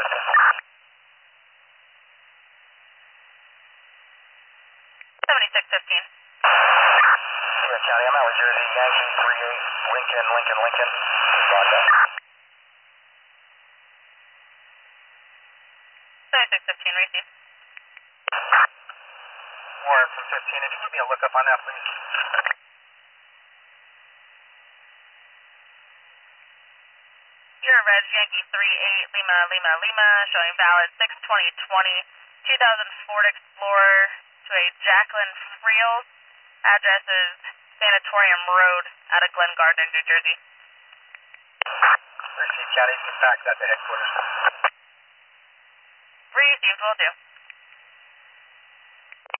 7615. Yeah, County, I'm out with Jersey, Yankee 38, Lincoln. Roger. 7615, receive. Warren from 15, if you give me a lookup on that, please. You're Reg Yankee 38, Lima, showing valid 6/20/20, 2000 Ford Explorer to a Jacqueline Friels. Address is Sanatorium Road out of Glen Gardner, New Jersey. Receive, County, get back that to headquarters. Received, will do.